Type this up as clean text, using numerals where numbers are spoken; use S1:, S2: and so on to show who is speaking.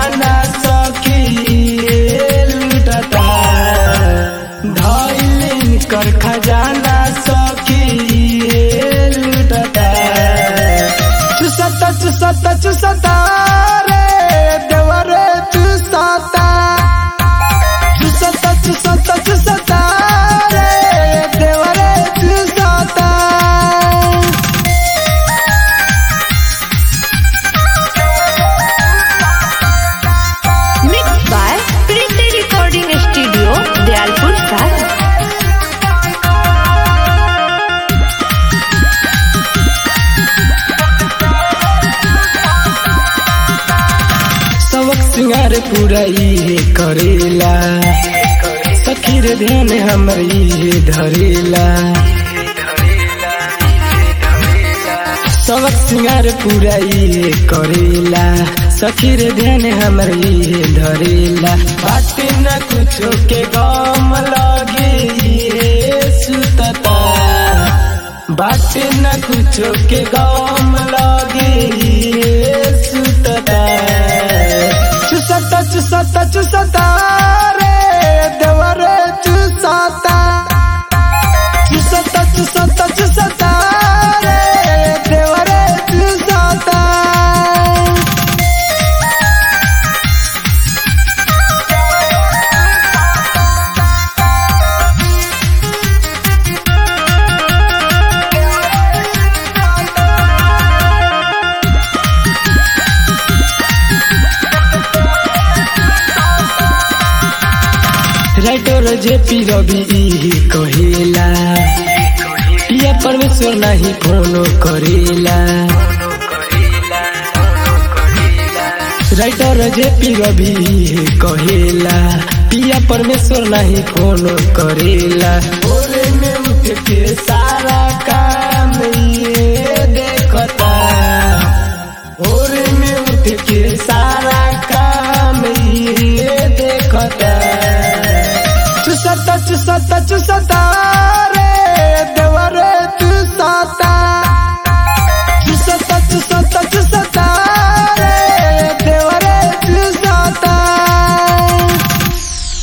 S1: खजाना सखी लुटता, धइल कर खजाना सखी लुटता। चुसता चुसता चुसता रे देवरे चुसता, चुसता चुसता चुसता रे देवरे चुसता।
S2: Mixed by Priti Recording Studio, Dialpur, Sara.
S1: सबक सिंगार पूरा इहे करेला, सखी रे ध्यान हमर इहे धरेला। सबक सिंगार पूरा इहे करेला, सखी रे ध्यान हमर इहे धरेला। बात न कुछो के गम लगे इहे सुतता, बात न कुछो के गम लगे इहे सुतता। चुसता चुसता चुसता रे देवरे चुसता, चुसता चुसता चुसता रे देवरे चुसता। राइटर जेपी रवि इही कहेला, पिया परमेश्वर नहीं फोनो करेला। राइटर जेपी रवि इही कहेला, पिया परमेश्वर नहीं फोनो करेला। भोरे में उठ के सारा काम ये देखता, भोरे में उठ के सारा काम ये देखता। चुसता चुसता चुसता